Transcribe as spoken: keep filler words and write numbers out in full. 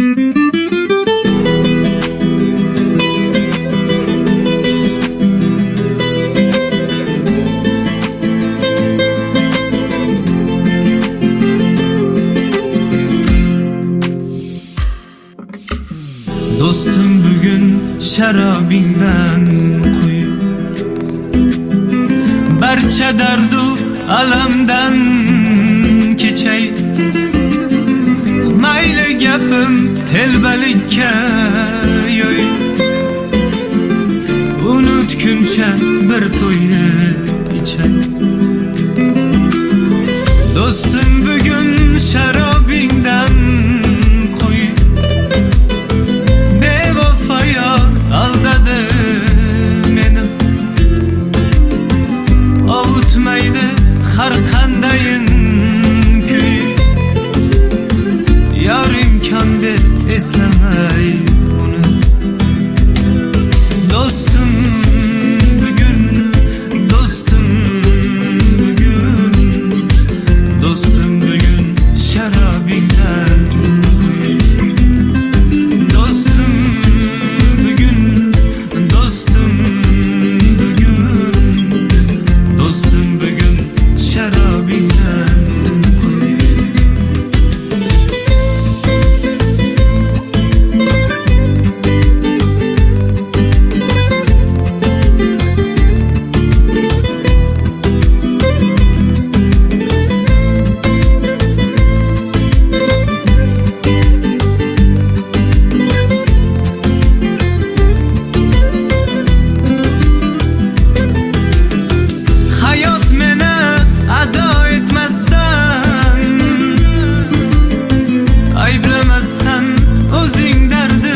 Dostum bugün şarabingdan quyib, barcha dardu alamdan kechay. Mayli gapim telbalikka yo'y, unutguncha bir to'yni ichay. Dostum bugün şarabingdan quyib, bevafaya aldadi meni. Ovutmaydi har qandayin kuy, yar imkon ber eslamay uni. Dostum bugün, dostum bugün, dostum bugün şarabingdan quyib. Dostum bugün, dostum bugün, dostum bugün şarabingdan quyib. Hayot meni ado etmasdan, ayblamasdan o'zing dardi